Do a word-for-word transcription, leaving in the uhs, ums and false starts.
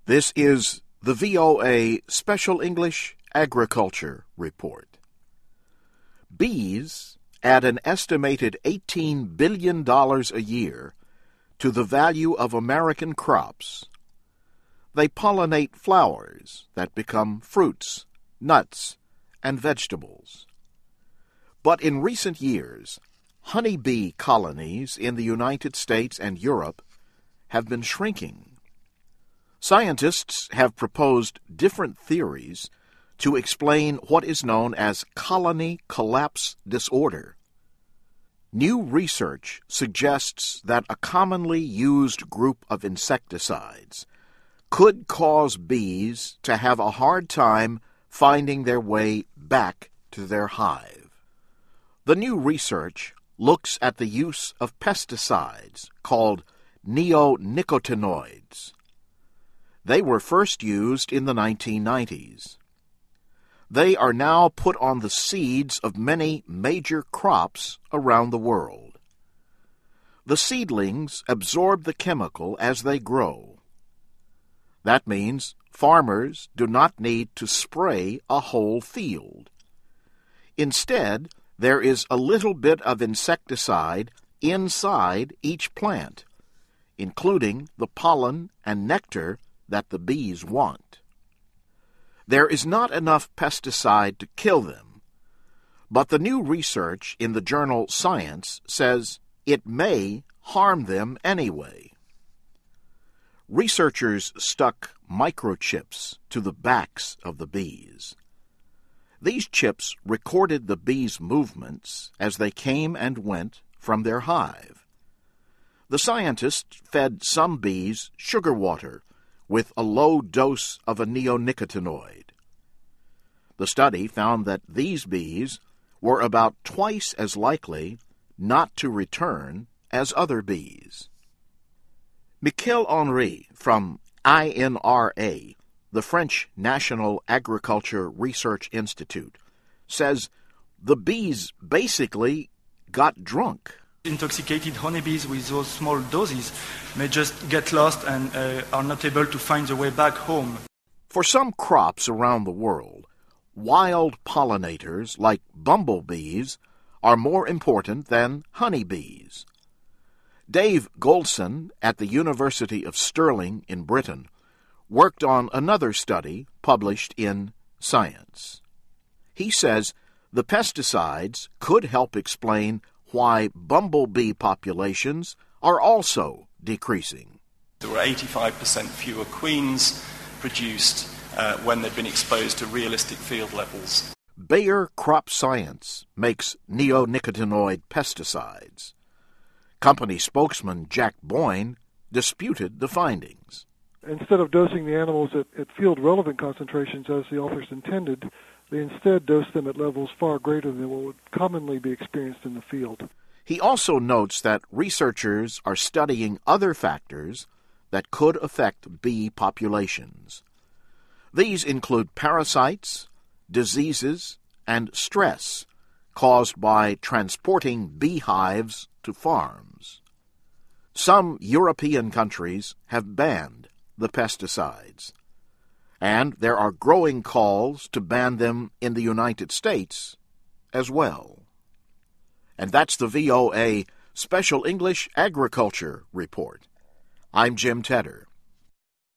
This is the V O A Special English Agriculture Report. Bees add an estimated eighteen billion dollars a year to the value of American crops. They pollinate flowers that become fruits, nuts, and vegetables. But in recent years, honeybee colonies in the United States and Europe have been shrinking. Scientists have proposed different theories to explain what is known as colony collapse disorder. New research suggests that a commonly used group of insecticides could cause bees to have a hard time finding their way back to their hive. The new research looks at the use of pesticides called neonicotinoids. They were first used in the nineteen nineties. They are now put on the seeds of many major crops around the world. The seedlings absorb the chemical as they grow. That means farmers do not need to spray a whole field. Instead, there is a little bit of insecticide inside each plant, including the pollen and nectar that the bees want. There is not enough pesticide to kill them, but the new research in the journal Science says it may harm them anyway. Researchers stuck microchips to the backs of the bees. These chips recorded the bees' movements as they came and went from their hive. The scientists fed some bees sugar water with a low dose of a neonicotinoid. The study found that these bees were about twice as likely not to return as other bees. Michel Henry from I N R A, the French National Agriculture Research Institute, says the bees basically got drunk. Intoxicated honeybees with those small doses may just get lost and uh, are not able to find their way back home. For some crops around the world, wild pollinators like bumblebees are more important than honeybees. Dave Goldson at the University of Stirling in Britain worked on another study published in Science. He says the pesticides could help explain why bumblebee populations are also decreasing. There were eighty-five percent fewer queens produced uh, when they'd been exposed to realistic field levels. Bayer Crop Science makes neonicotinoid pesticides. Company spokesman Jack Boyne disputed the findings. Instead of dosing the animals at, at field-relevant concentrations as the authors intended, they instead dosed them at levels far greater than what would commonly be experienced in the field. He also notes that researchers are studying other factors that could affect bee populations. These include parasites, diseases, and stress caused by transporting beehives to farms. Some European countries have banned the pesticides, and there are growing calls to ban them in the United States as well. And that's the V O A Special English Agriculture Report. I'm Jim Tedder.